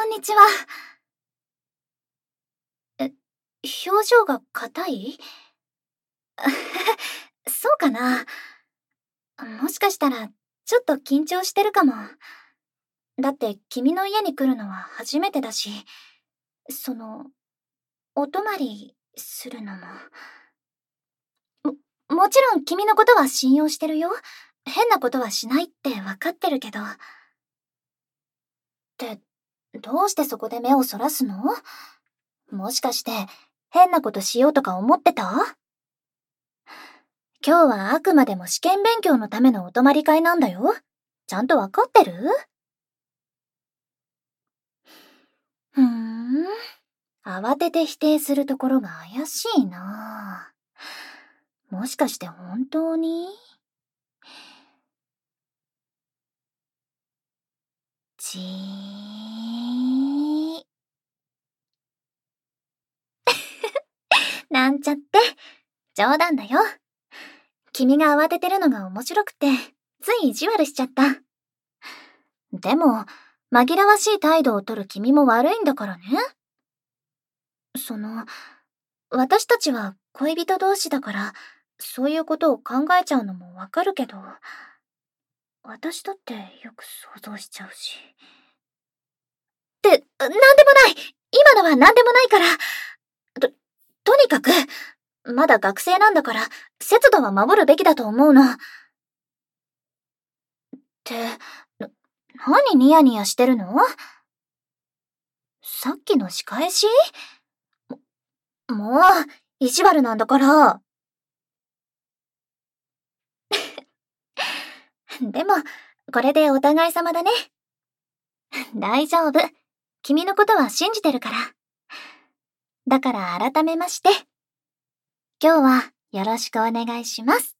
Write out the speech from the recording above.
んにちは。え、表情が硬い？そうかな。もしかしたら、ちょっと緊張してるかも。だって君の家に来るのは初めてだし、その、お泊まりするのも。もちろん君のことは信用してるよ。変なことはしないってわかってるけど。って、どうしてそこで目をそらすの？もしかして、変なことしようとか思ってた？今日はあくまでも試験勉強のためのお泊まり会なんだよ。ちゃんとわかってる？ふーん。慌てて否定するところが怪しいな。もしかして本当に？ちー。なんちゃって。冗談だよ。君が慌ててるのが面白くて、つい意地悪しちゃった。でも、紛らわしい態度を取る君も悪いんだからね。私たちは恋人同士だから、そういうことを考えちゃうのもわかるけど、私だってよく想像しちゃうし。なんでもない！今のはなんでもないから。とにかく、まだ学生なんだから、節度は守るべきだと思うの。何ニヤニヤしてるの？さっきの仕返し？もう、意地悪なんだから。でも、これでお互い様だね。大丈夫。君のことは信じてるから。だから改めまして、今日はよろしくお願いします。